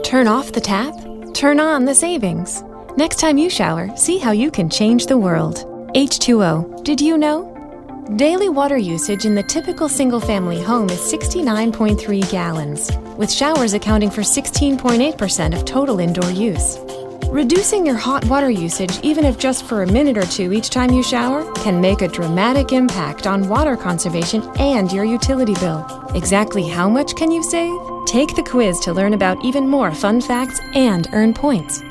Turn off the tap, turn on the savings. Next time you shower, see how you can change the world. H2O, did you know? Daily water usage in the typical single-family home is 69.3 gallons, with showers accounting for 16.8% of total indoor use. Reducing your hot water usage, even if just for a minute or two each time you shower, can make a dramatic impact on water conservation and your utility bill. Exactly how much can you save? Take the quiz to learn about even more fun facts and earn points.